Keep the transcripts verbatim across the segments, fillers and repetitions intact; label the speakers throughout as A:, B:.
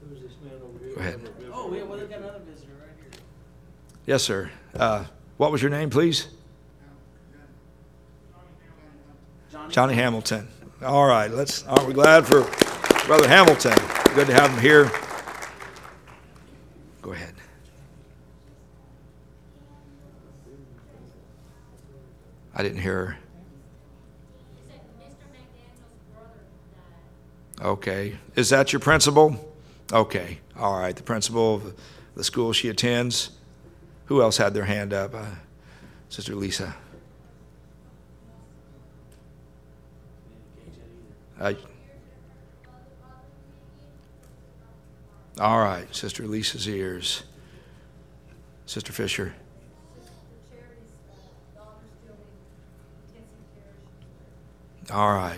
A: Go ahead.
B: Oh, yeah, well, they've got another visitor right here.
A: Yes, sir. Uh, what was your name, please?
B: Johnny,
A: Johnny Hamilton. All right. Let's. Aren't we glad for Brother Hamilton? Good to have him here. Go ahead. I didn't hear her. Okay. Is that your principal? Okay. All right. The principal of the school she attends. Who else had their hand up? Uh, Sister Lisa. Uh, all right. Sister Lisa's ears. Sister Fisher. All right.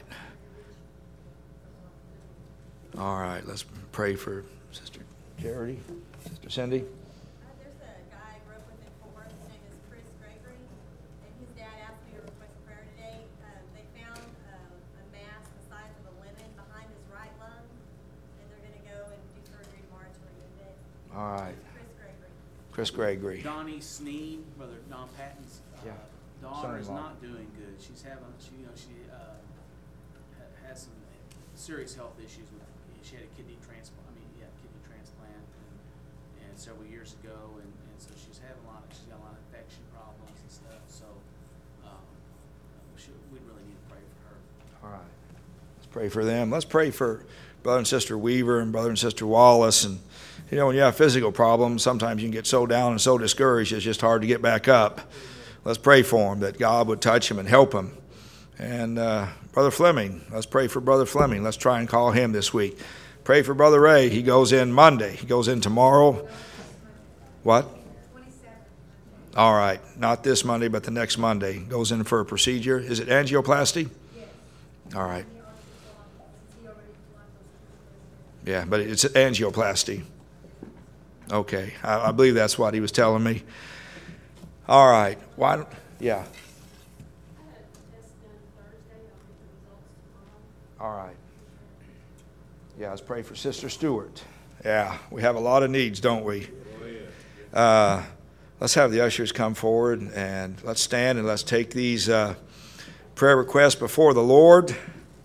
A: All right. Let's pray for Sister Charity. Sister Cindy.
C: Uh, there's a guy I grew up with in Fort Worth. His name is Chris Gregory, and his dad asked me to request prayer today. Um, they found uh, a mass the size of a lemon behind his right lung, and they're going to go and do surgery tomorrow to remove it.
A: All right.
C: Chris Gregory.
A: Chris Gregory.
B: Donnie Sneen, Brother Don Patton's uh,
A: Yeah.
B: daughter is
A: Son-in-law.
B: not doing good. She's having, she, you know, she uh, ha- has some serious health issues with. She had a kidney transplant. I mean, yeah, kidney transplant, and, and several years ago, and, and so she's having a lot of. She's got a lot of infection problems and stuff. So, um, we should, we'd really need to pray for her.
A: All right. Let's pray for them. Let's pray for Brother and Sister Weaver and Brother and Sister Wallace. And, you know, when you have physical problems, sometimes you can get so down and so discouraged, it's just hard to get back up. Let's pray for them, that God would touch them and help them. And uh, Brother Fleming, let's pray for Brother Fleming. Let's try and call him this week. Pray for Brother Ray. He goes in Monday. He goes in tomorrow. What? All right. Not this Monday, but the next Monday. Goes in for a procedure. Is it angioplasty? All right. Yeah, but it's angioplasty. Okay. I, I believe that's what he was telling me. All right. Why don't, yeah. All right. Yeah, let's pray for Sister Stewart. Yeah, we have a lot of needs, don't we? Uh, let's have the ushers come forward, and let's stand and let's take these uh, prayer requests before the Lord.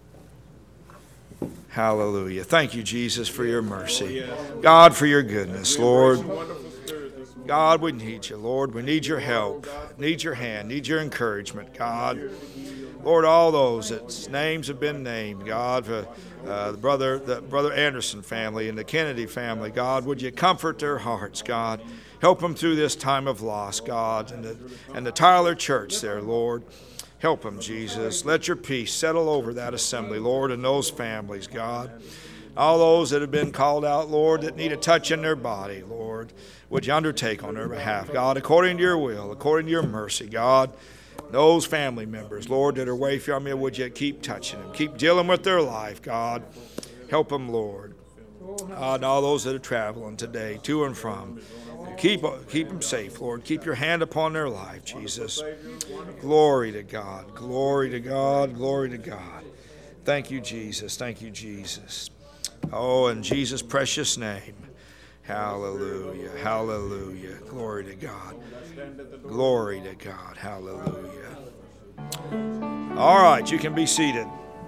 A: Hallelujah. Thank you, Jesus, for your mercy. God, for your goodness, Lord. God, we need you, Lord. We need your help, need your hand, need your encouragement, God. Lord, all those that names have been named, God, for uh, the brother, the brother Anderson family and the Kennedy family, God, would you comfort their hearts, God? Help them through this time of loss, God, and the, and the Tyler Church there, Lord. Help them, Jesus. Let your peace settle over that assembly, Lord, and those families, God. All those that have been called out, Lord, that need a touch in their body, Lord, would you undertake on their behalf, God, according to your will, according to your mercy, God. Those family members, Lord, that are away from you, would you keep touching them, keep dealing with their life, God. Help them, Lord. God, and all those that are traveling today, to and from, keep, keep them safe, Lord. Keep your hand upon their life, Jesus. Glory to God, glory to God, glory to God. Thank you, Jesus. Thank you, Jesus. Oh, in Jesus' precious name. Hallelujah, hallelujah. Glory to God. Glory to God. Hallelujah. All right, you can be seated.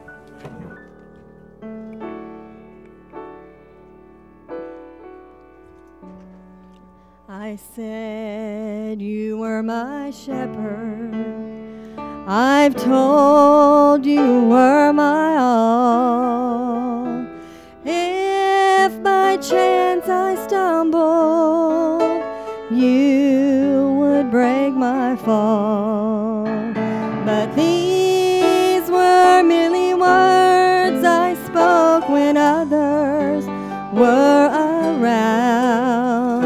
C: I said you were my shepherd. I've told you were my all. If by chance I stumbled, you would break my fall. But these were merely words I spoke when others were around,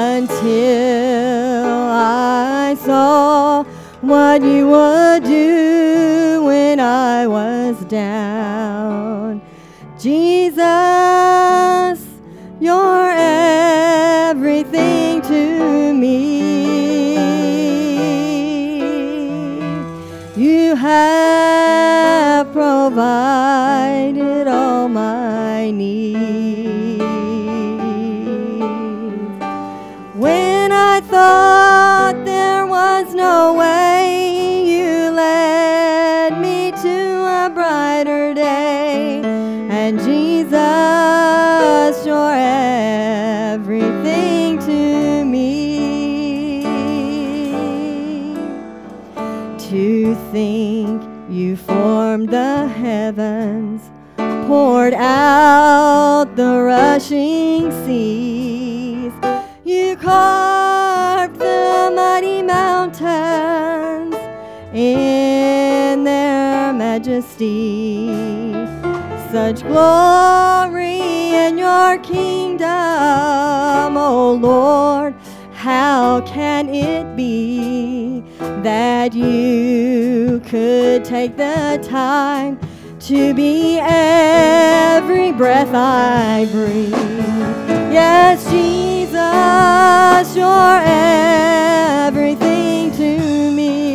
C: until I saw what you would do when I was down. Jesus, you're everything to me. You have provided all my needs.
D: you're everything to me. To think you formed the heavens, poured out the rushing seas. You carved the mighty mountains in their majesty. Such glory in your kingdom, O Lord. How can it be that you could take the time to be every breath I breathe? Yes, Jesus, you're everything to me.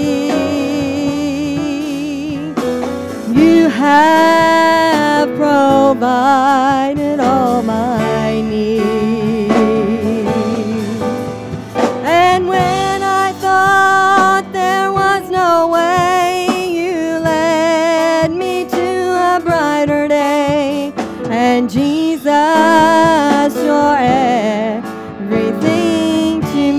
D: You have provided all my needs. And when I thought there was no way, you led me to a brighter day. And Jesus, you're everything to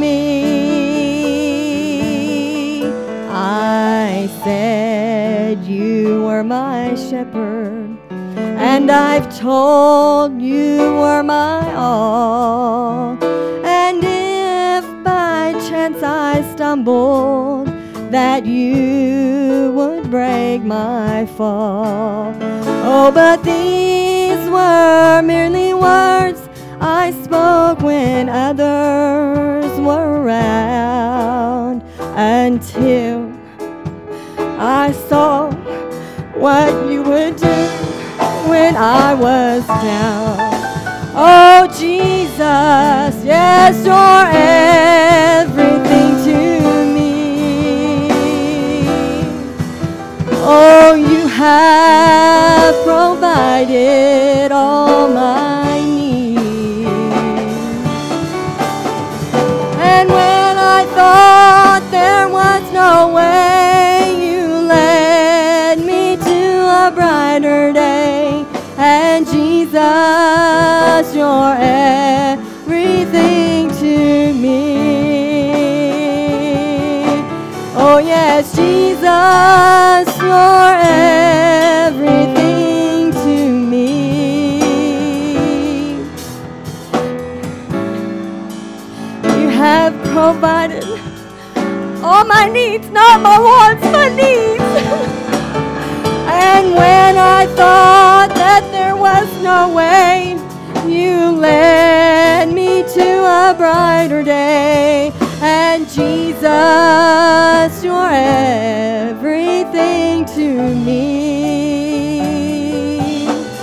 D: me. I said you were my shepherd, and I've told you were my all. And if by chance I stumbled, that you would break my fall. Oh, but these were merely words I spoke when others were around, until I saw what you would do when I was down. Oh, Jesus, yes, you're everything to me. Oh, you have provided all my needs. And when I thought there was no way, you led me to a brighter day. And Jesus, you're everything to me. Oh yes, Jesus, you're everything to me. You have provided all my needs, not my wants, my needs. And when I thought that there was no way, you led me to a brighter day. And Jesus, you're everything to me.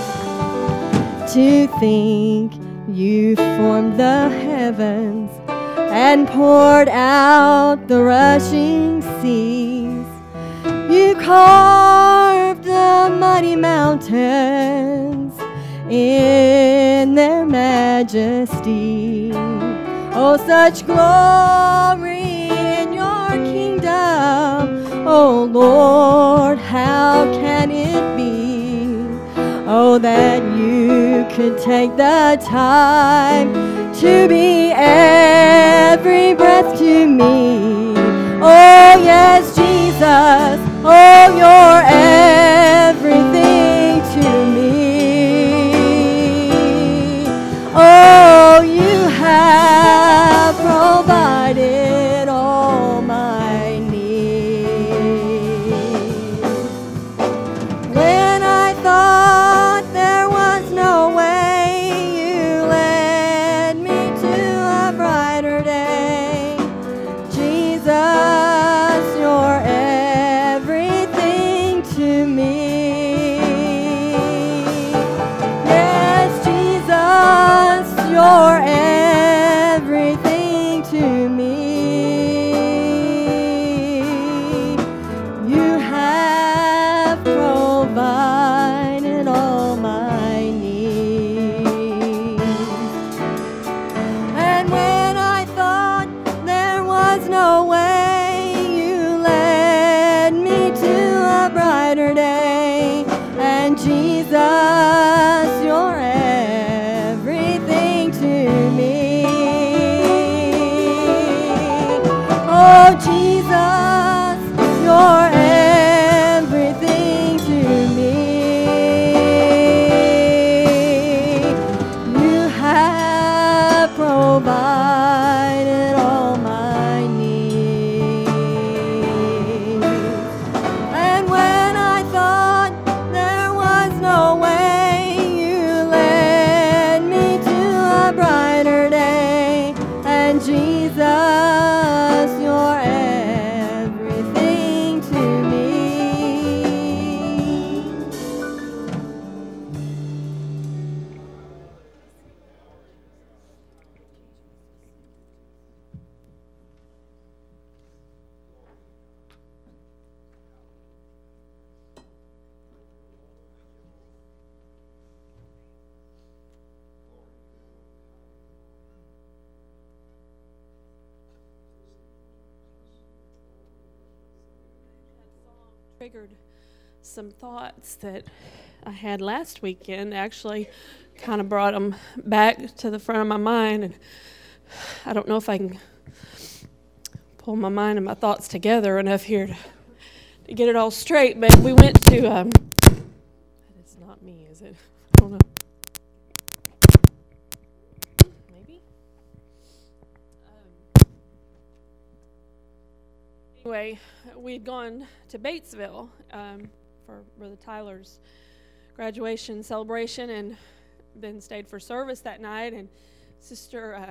D: To think you formed the heavens and poured out the rushing seas. You carved the mighty mountains in their majesty. Oh, such glory in your kingdom, oh Lord, how can it be, oh, that you could take the time to be every breath to me. Oh yes, Jesus, oh, you're everything to me. Oh, you have provided all my needs. When I thought there was no way, you led me to a brighter day. Jesus, you're everything to me.
E: triggered some thoughts that I had last weekend. Actually, kind of brought them back to the front of my mind, and I don't know if I can pull my mind and my thoughts together enough here to, to get it all straight. But we went to. Um, that is not me, is it? I don't know. Maybe. Um, anyway, we'd gone to Batesville um, for Brother Tyler's graduation celebration, and then stayed for service that night. And Sister uh,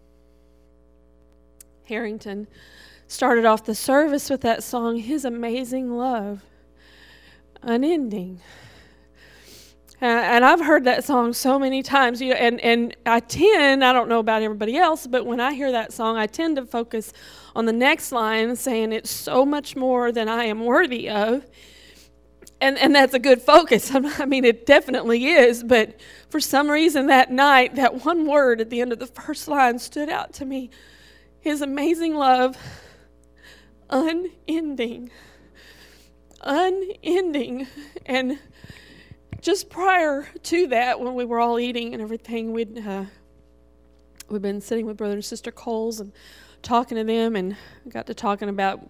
E: Harrington started off the service with that song, His Amazing Love, Unending. Uh, and I've heard that song so many times, you know, and, and I tend, I don't know about everybody else, but when I hear that song, I tend to focus on the next line, saying it's so much more than I am worthy of. And and that's a good focus. I mean, it definitely is. But for some reason that night, that one word at the end of the first line stood out to me. His amazing love, unending. Unending. And just prior to that, when we were all eating and everything, we'd uh, we'd been sitting with Brother and Sister Coles and talking to them, and got to talking about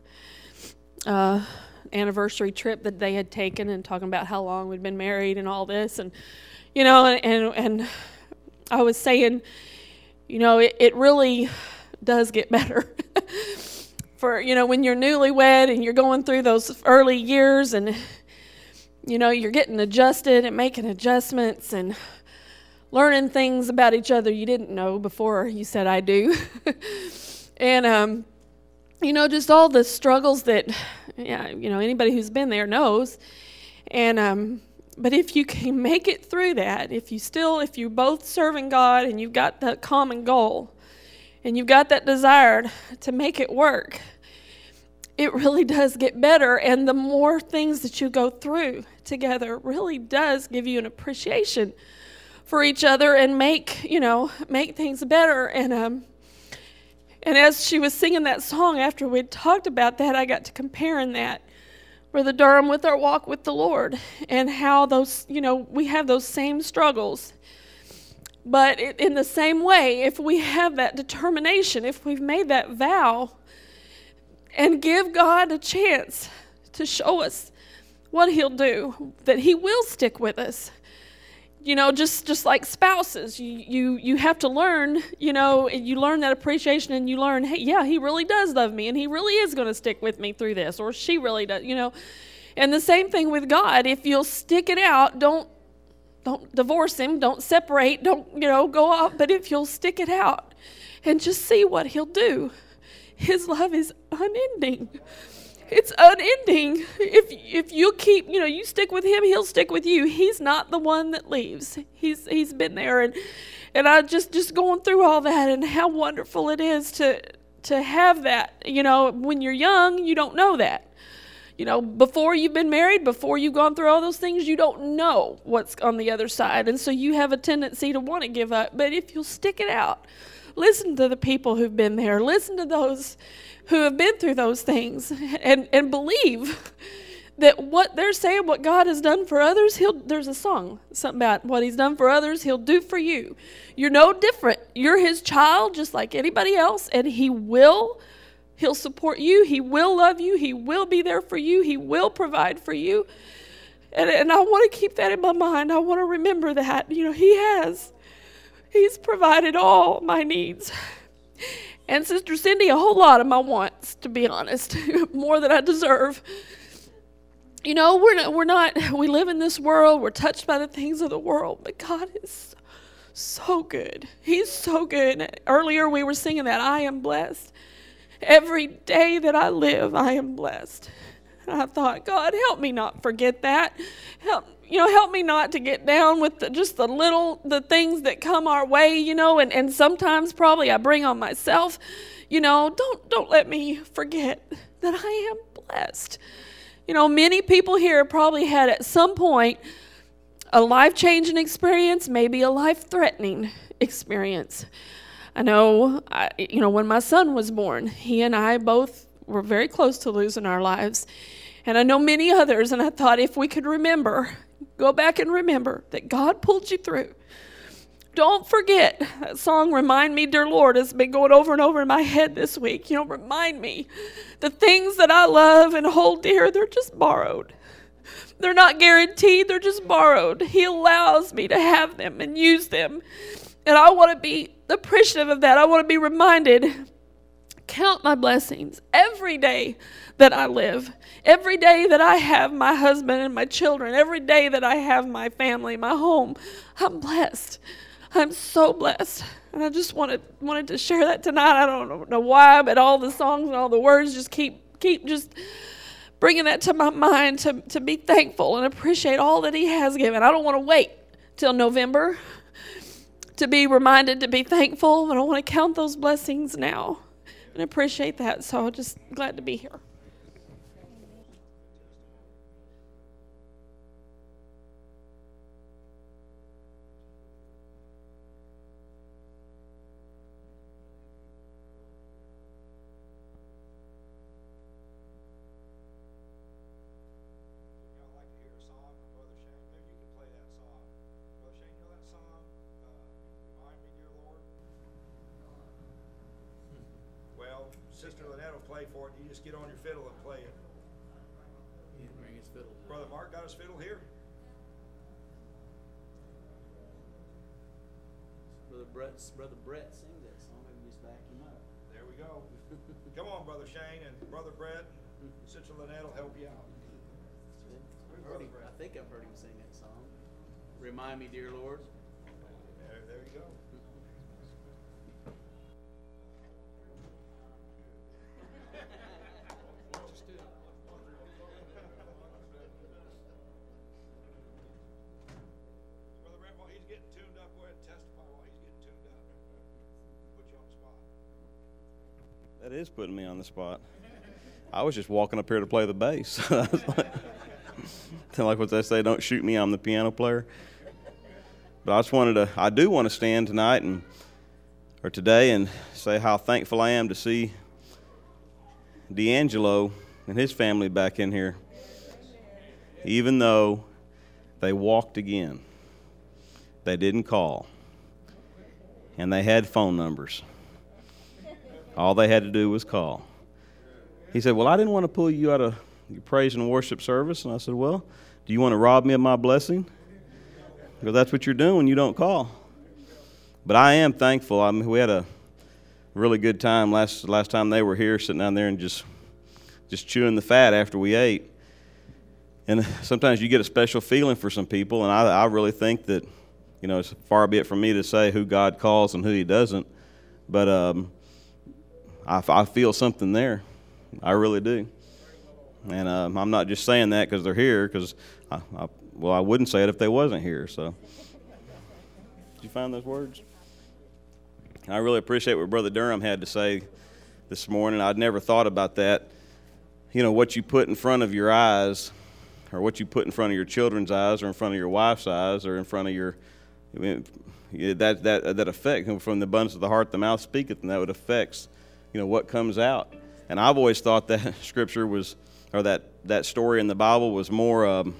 E: uh anniversary trip that they had taken, and talking about how long we'd been married and all this, and you know, and and, and I was saying, you know, it, it really does get better for, you know, when you're newlywed and you're going through those early years, and you know, you're getting adjusted and making adjustments and learning things about each other you didn't know before you said I do. And um you know, just all the struggles that, yeah, you know, anybody who's been there knows. And um, but if you can make it through that, if you still, if you're both serving God and you've got that common goal, and you've got that desire to make it work, it really does get better. And the more things that you go through together really does give you an appreciation for each other and make, you know, make things better. And um. And as she was singing that song, after we'd talked about that, I got to comparing that, Brother Durham, with our walk with the Lord, and how those, you know, we have those same struggles. But it, in the same way, if we have that determination, if we've made that vow, and give God a chance to show us what He'll do, that He will stick with us. You know, just, just like spouses, you, you you have to learn, you know, you learn that appreciation, and you learn, hey, yeah, he really does love me, and he really is going to stick with me through this, or she really does, you know. And the same thing with God. If you'll stick it out, don't don't divorce him, don't separate, don't, you know, go off, but if you'll stick it out and just see what He'll do, His love is unending. It's unending. If if you keep, you know, you stick with Him, He'll stick with you. He's not the one that leaves. He's he's been there, and and I just just going through all that, and how wonderful it is to to have that. You know, when you're young, you don't know that. You know, before you've been married, before you've gone through all those things, you don't know what's on the other side, and so you have a tendency to want to give up. But if you'll stick it out, listen to the people who've been there. Listen to those who have been through those things, and, and believe that what they're saying, what God has done for others, He'll, there's a song, something about what He's done for others, He'll do for you. You're no different. You're His child just like anybody else, and He will, He'll support you. He will love you. He will be there for you. He will provide for you. And, and I want to keep that in my mind. I want to remember that. You know, He has. He's provided all my needs. And Sister Cindy, a whole lot of my wants, to be honest, more than I deserve. You know, we're not, we're not, we live in this world, we're touched by the things of the world, but God is so good. He's so good. Earlier we were singing that, I am blessed. Every day that I live, I am blessed. And I thought, God, help me not forget that. Help, you know, help me not to get down with the, just the little, the things that come our way, you know, and, and sometimes probably I bring on myself, you know, don't, don't let me forget that I am blessed. You know, many people here probably had at some point a life-changing experience, maybe a life-threatening experience. I know, I, you know, when my son was born, he and I both were very close to losing our lives. And I know many others, and I thought if we could remember, go back and remember that God pulled you through. Don't forget that song, Remind Me, Dear Lord, has been going over and over in my head this week. You know, remind me. The things that I love and hold dear, they're just borrowed. They're not guaranteed, they're just borrowed. He allows me to have them and use them. And I want to be appreciative of that. I want to be reminded, count my blessings every day that I live. Every day that I have my husband and my children. Every day that I have my family, my home. I'm blessed. I'm so blessed. And I just wanted wanted to share that tonight. I don't know why, but all the songs and all the words just keep keep just bringing that to my mind to, to be thankful and appreciate all that he has given. I don't want to wait till November to be reminded to be thankful, but I want to count those blessings now and appreciate that. So I'm just glad to be here.
A: Sister Lynette will play for it. You just get on your fiddle and play it.
B: He didn't bring his fiddle.
A: Brother Mark got his fiddle here?
B: Brother Brett, Brother Brett sings that song. Maybe just back him up.
A: There we go. Come on, Brother Shane and Brother Brett. Sister Lynette will help you out.
B: We've heard him, I think I've heard him sing that song. Remind Me, Dear Lord.
A: There, there you go.
F: That is putting me on the spot. I was just walking up here to play the bass. like, like what they say, don't shoot me, I'm the piano player. But I just wanted to, I do want to stand tonight and, or today and say how thankful I am to see D'Angelo and his family back in here. Even though they walked again, they didn't call, and they had phone numbers. All they had to do was call. He said, well, I didn't want to pull you out of your praise and worship service. And I said, well, do you want to rob me of my blessing? Because that's what you're doing when you don't call. But I am thankful. I mean, we had a really good time last last time they were here, sitting down there and just just chewing the fat after we ate. And sometimes you get a special feeling for some people, and I, I really think that, you know, it's far be it from me to say who God calls and who he doesn't. But um, I, I feel something there. I really do. And um, I'm not just saying that because they're here, because, I, I, well, I wouldn't say it if they wasn't here. So, did you find those words? And I really appreciate what Brother Durham had to say this morning. I'd never thought about that. You know, what you put in front of your eyes, or what you put in front of your children's eyes, or in front of your wife's eyes, or in front of your, I mean, that that that affect, from the abundance of the heart the mouth speaketh, and that would affect, you know, what comes out. And I've always thought that scripture was, or that, that story in the Bible was more um,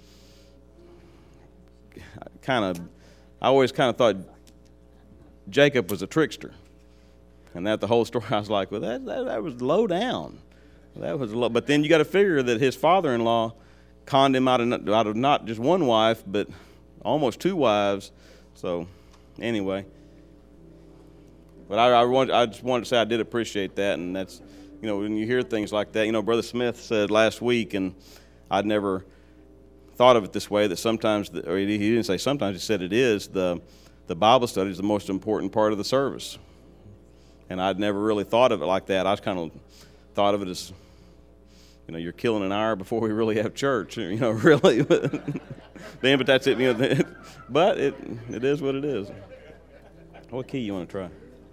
F: kind of, I always kind of thought Jacob was a trickster. And that the whole story, I was like, well, that that, that was low down. That was low. But then you got to figure that his father-in-law conned him out of, out of not just one wife, but almost two wives. So, anyway. But I, I, want, I just wanted to say I did appreciate that, and that's, you know, when you hear things like that, you know, Brother Smith said last week, and I'd never thought of it this way, that sometimes, the, or he didn't say sometimes, he said it is, the, the Bible study is the most important part of the service. And I'd never really thought of it like that. I kind of thought of it as, you know, you're killing an hour before we really have church, you know, really. Then, but that's it, you know, but it it is what it is. What key you want to try?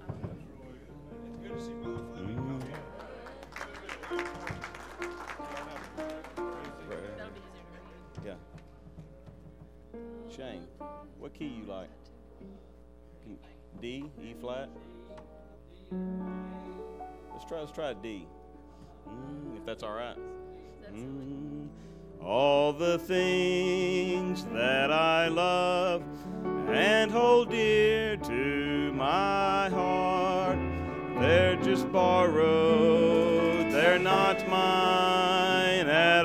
F: Yeah. Shane, what key you like? D, E flat? Let's try, let's try D. Mm, if that's all right. Mm. All the things that I love and hold dear to my heart, they're just borrowed, they're not mine at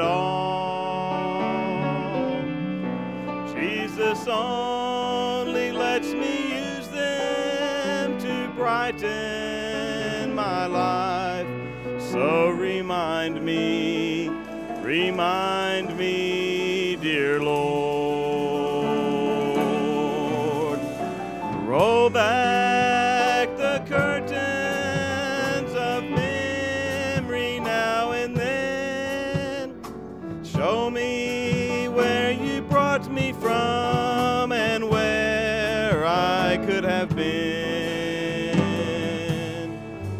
F: all. Jesus only lets me use them to brighten my life. So remind me, remind me, dear Lord. Roll back the curtains of memory now and then. Show me where you brought me from and where I could have been.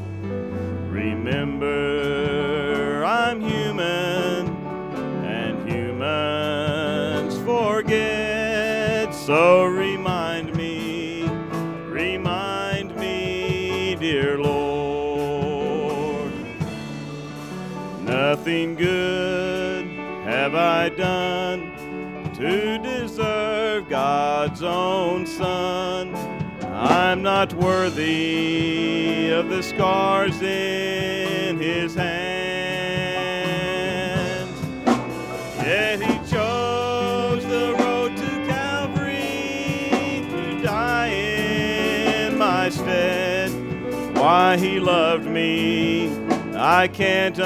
F: Remember, I'm human, and humans forget. So remind me, remind me, dear Lord. Nothing good have I done to deserve God's own Son. I'm not worthy of the scars in His hands. Yet He chose the road to Calvary to die in my stead. Why He loved me, I can't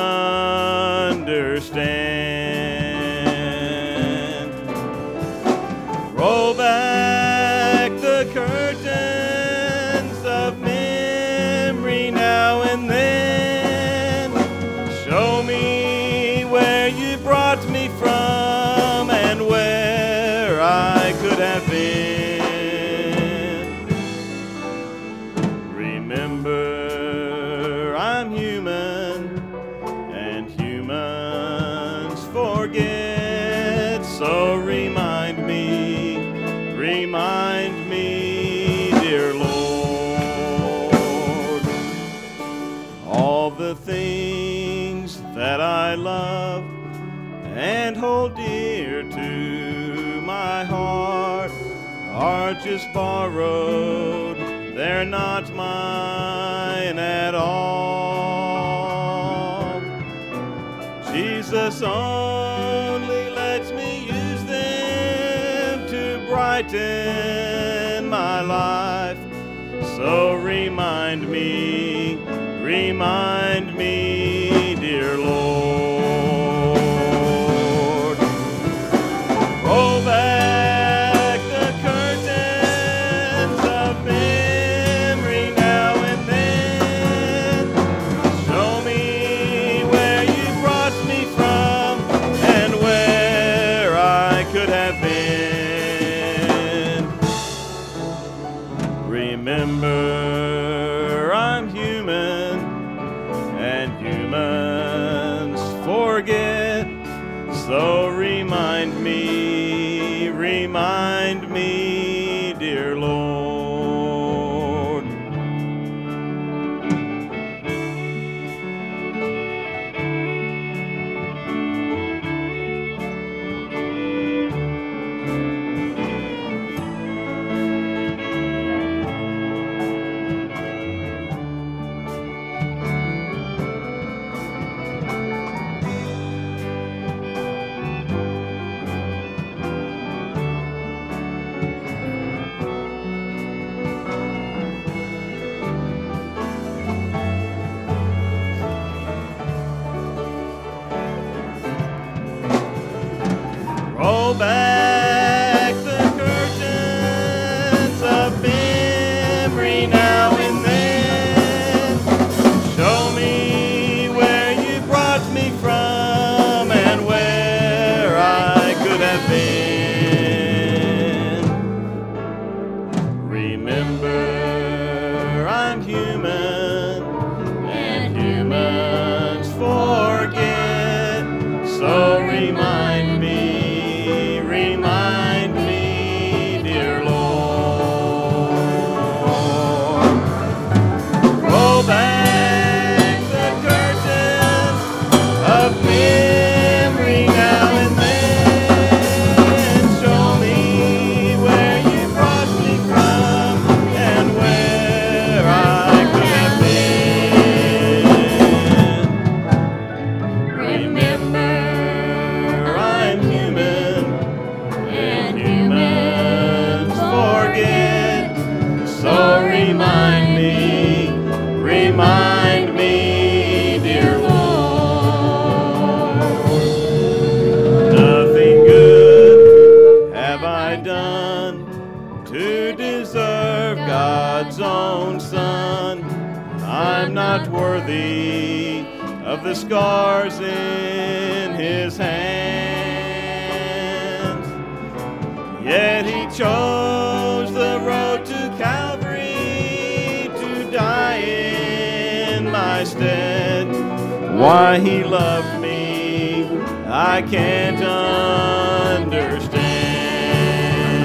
F: understand. Roll back the curtains of memory now and then. Show me where you brought me from and where I could have been. Remember, I'm human, and humans forget. So remind me, remind me, dear Lord. All the things that I love and hold dear to my heart are just borrowed, they're not mine at all. Jesus only lets me use them to brighten my life. So remind me, remind me, dear Lord. Roll back the curtains of memory now and then. Show me where you brought me from and where I could have been. Remember, I'm human, and humans forget. So remind me, remind me, dear Lord. Roll back the curtains of memory now and then. Show me where you brought me from and where I could have been. Remember, I'm human, and humans forget. So remind me, remind me, dear Lord. Roll back the curtains of memory remind me, remind me, dear Lord. Nothing good have I done to deserve God's own Son. I'm not worthy of the scars in His hands, yet He chose the road to Calvary to die in my stead. Why He loved me, I can't understand.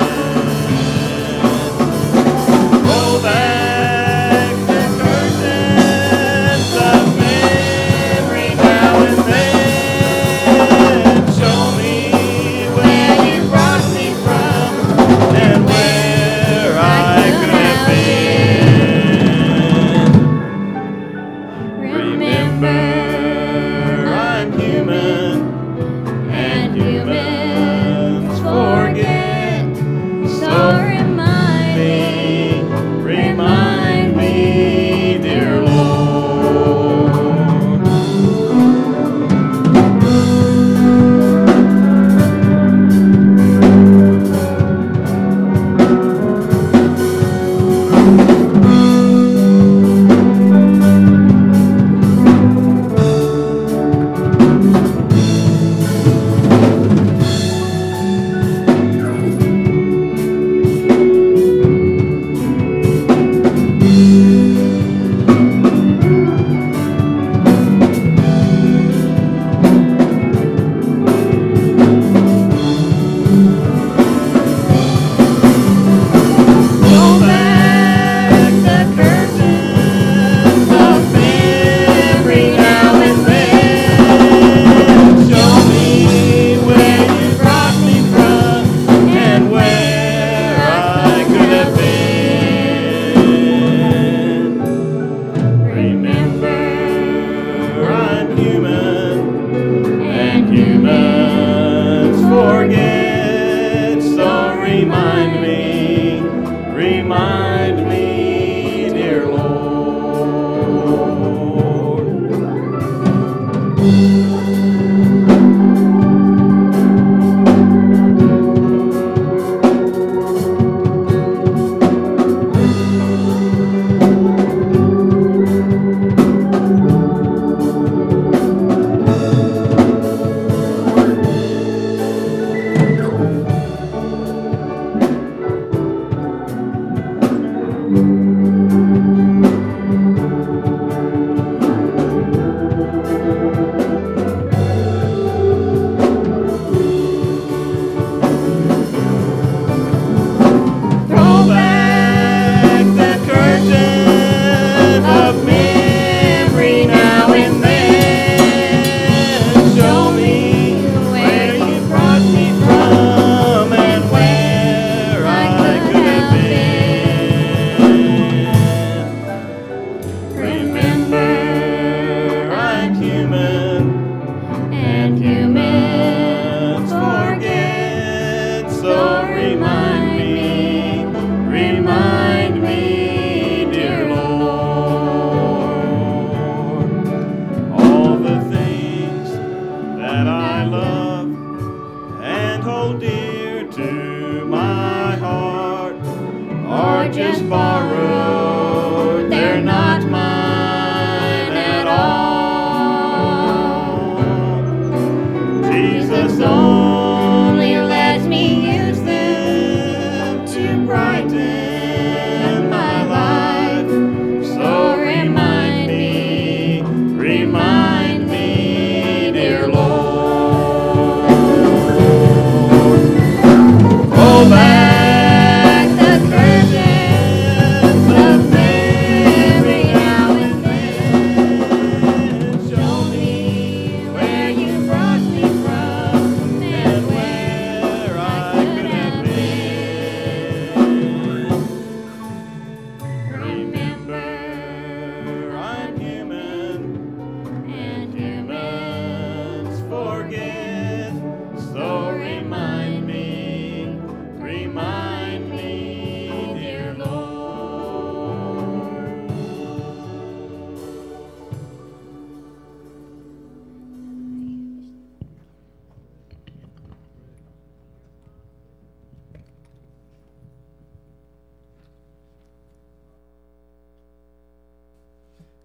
F: Roll back the curtains of memory now and then. Show me where You brought me from and where I could have been. Remember, I'm human, and human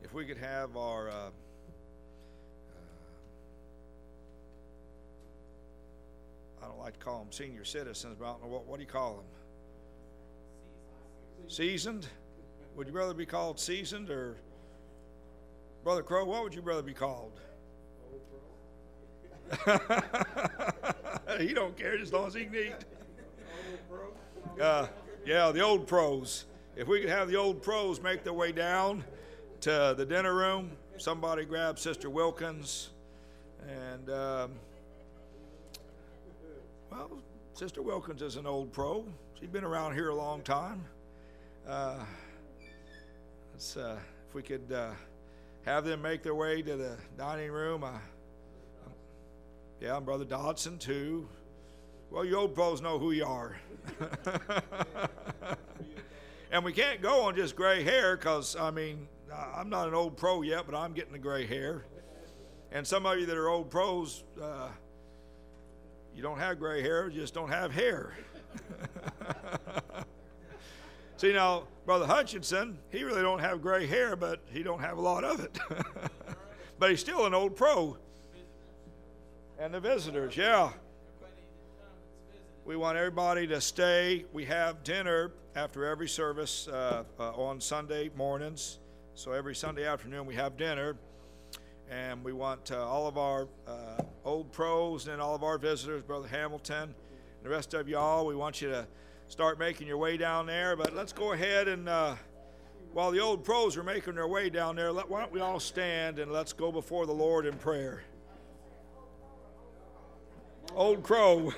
A: if we could have our uh, uh, I don't like to call them senior citizens, but I don't know what, what do you call them? Seasoned? Would you rather be called seasoned, or Brother Crow, what would you rather be called? He don't care as long as he can eat. Uh, yeah, the old pros. If we could have the old pros make their way down to the dinner room, somebody grab Sister Wilkins. And, um, well, Sister Wilkins is an old pro. She's been around here a long time. Uh, let's, uh, if we could uh, have them make their way to the dining room. Uh, yeah, and Brother Dodson, too. Well, you old pros know who you are. And we can't go on just gray hair because, I mean, I'm not an old pro yet, but I'm getting the gray hair. And some of you that are old pros, uh, you don't have gray hair, you just don't have hair. See, now, Brother Hutchinson, he really don't have gray hair, but he don't have a lot of it. But he's still an old pro. And the visitors, yeah. We want everybody to stay. We have dinner after every service uh, uh, on Sunday mornings. So every Sunday afternoon we have dinner. And we want uh, all of our uh, old pros and all of our visitors, Brother Hamilton, and the rest of y'all, we want you to start making your way down there. But let's go ahead and, uh, while the old pros are making their way down there, let, why don't we all stand and let's go before the Lord in prayer. Old crow.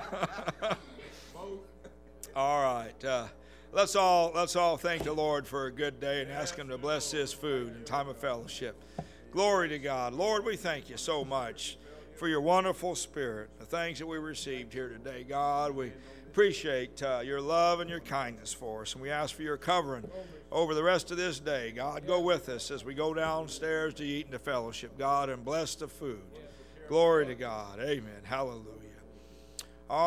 A: All right. Uh, let's all let's all thank the Lord for a good day and ask Him to bless this food in time of fellowship. Glory to God. Lord, we thank you so much for your wonderful Spirit, the things that we received here today. God, we appreciate uh, your love and your kindness for us, and we ask for your covering over the rest of this day. God, go with us as we go downstairs to eat and to fellowship, God, and bless the food. Glory to God. Amen. Hallelujah.